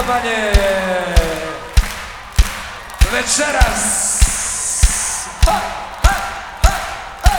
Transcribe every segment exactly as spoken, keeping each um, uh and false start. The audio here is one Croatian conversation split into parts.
Piobanje večeras. Ha, ha, ha, ha.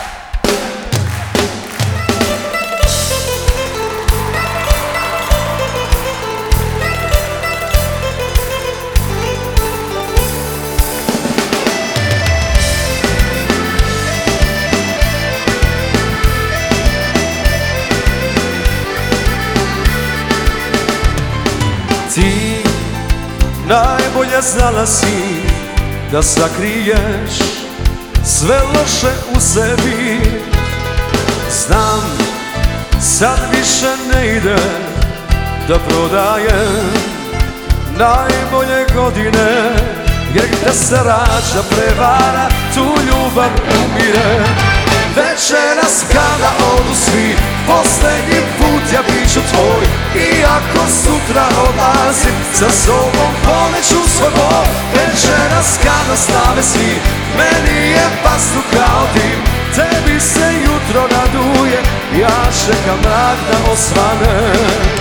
Ti najbolje znala si da sakriješ sve loše u sebi. Znam, sad više ne ide da prodajem najbolje godine, jer gde se rađa prevara, tu ljubav umire. Večeras kada odu svi, poslednji put ja bit ću tvoj. Iako sutra odlazim, sa sobom poneću svoj bol. Večeras kada slave svi, meni je vazduh kao dim. Tebi se jutro raduje, ja čekam mrak da osvane.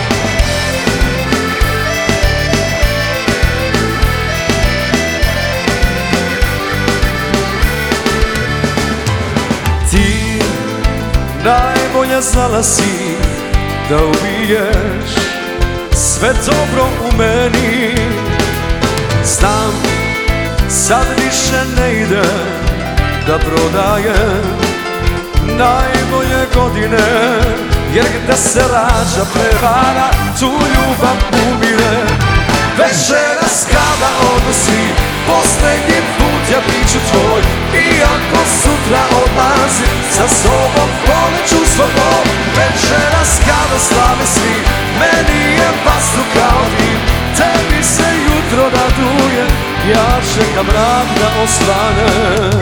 Najbolje znala si da ubiješ sve dobro u meni. Znam, sad više ne ide da prodajem najbolje godine, jer gde se rađa prevara, tu ljubav umire. Večeras kada odu svi, poslednji put ja bit ću tvoj. Iako sutra odlazim, sa sobom poneću svoj bol. Večeras kada slave svi, meni je vazduh kao dim. Tebi se jutro raduje, ja čekam mrak da osvane.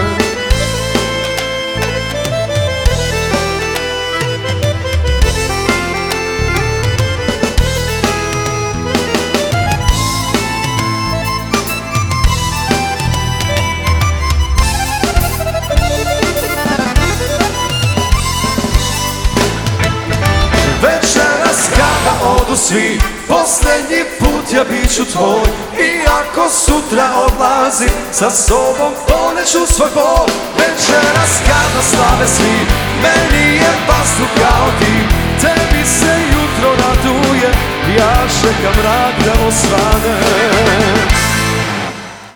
Odu svi, poslednji put ja bit ću tvoj. Iako sutra odlazim, sa sobom poneću svoj bol. Večeras kada slave svi, meni je vazduh kao dim. Tebi se jutro raduje, ja čekam mrak da osvane.